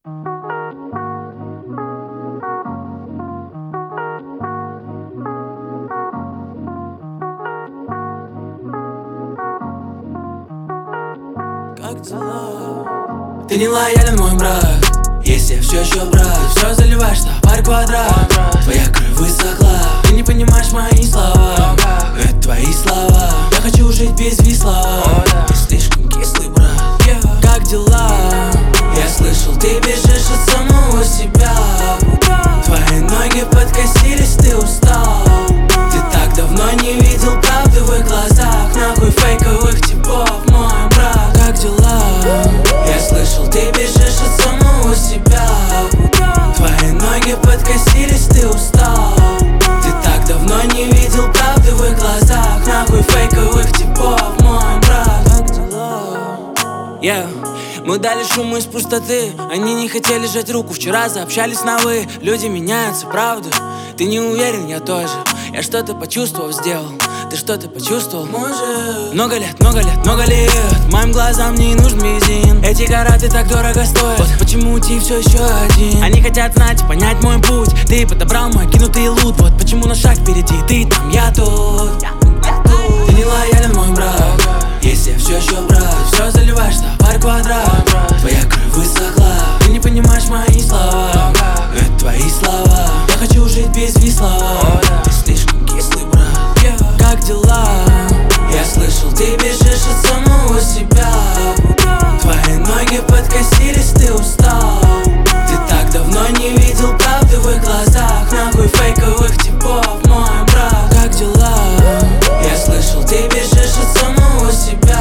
Как дела? Ты не лоялен, мой брат. Если я все еще брат, ты все заливаешь на пар квадрат. Твоя кровь высохла, ты не понимаешь мои слова. Это твои слова. Я хочу жить без висла. Ты слишком кислый, брат. Как дела? Я слышал, ты бежишь от самого себя. Твои ноги подкосились, ты устал. Ты так давно не видел правды в их глазах. Нахуй фейковых типов, мой брат. Как дела? Я слышал, ты бежишь от самого себя. Твои ноги подкосились, ты устал. Ты так давно не видел правды в их глазах. Нахуй фейковых типов, мой брат. Как дела? Мы дали шуму из пустоты. Они не хотели жать руку, вчера заобщались на вы. Люди меняются, правда? Ты не уверен, я тоже. Я что-то почувствовал, сделал. Ты что-то почувствовал? Может. Много лет, моим глазам не нужен бензин. Эти караты так дорого стоят. Вот почему ты все еще один. Они хотят знать и понять мой путь. Ты подобрал мой кинутый лут. Вот почему на шаг впереди, ты там, я тут. Ты не лоялен, мой брат. Если я все еще брат, все заливаешь на пар квадрат. Твоя кровь высохла, ты не понимаешь мои слова. Это твои слова. Я хочу жить без висла. Ты слишком кислый, брат. Как дела? Я слышал, ты бежишь от самого себя. Твои ноги подкосились, ты устал. Ты так давно не видел правды в их глазах. Нахуй фейковых типов, мой брат. Как дела? Я слышал, ты бежишь от самого себя.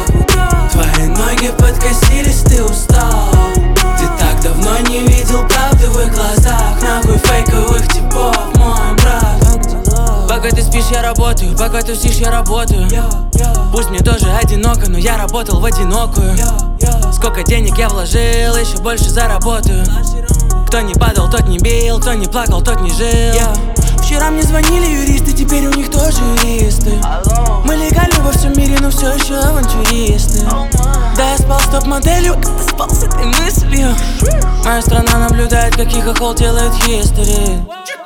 Твои ноги подкосились, ты устал. Ты так давно не видел правды в их глазах. Нахуй фейковых типов, мой брат. Пока ты спишь, я работаю, пока ты спишь, я работаю. Пусть мне тоже одиноко, но я работал в одинокую. Сколько денег я вложил, еще больше заработаю. Кто не падал, тот не бил, кто не плакал, тот не жил. Вчера мне звонили юристы, теперь у них тоже юристы. Мы легальны во всем мире, но все еще авантюристы. Да, я спал с топ-моделью, когда спал с этой мыслью. Моя страна наблюдает, как их хохол делает history.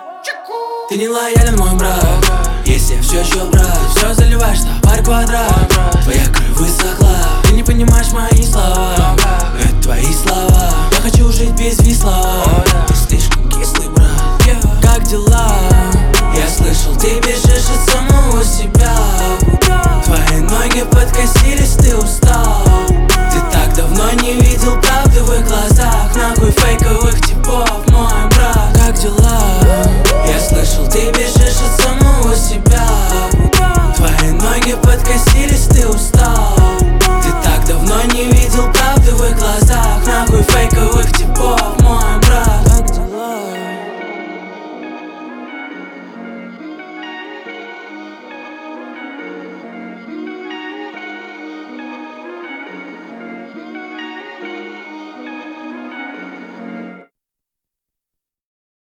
Ты не лоялен, мой брат. Если я все еще брат, все заливаешь на пар квадрат. Твоя кровь высохла, ты не понимаешь мои слова. Это твои слова. Я хочу жить без висла. Ты слишком кислый, брат. Как дела? Я слышал, ты бежишь от самого себя. Твои ноги подкосились, ты устал. Ты так давно не видел правды в их глазах. Нахуй фейковых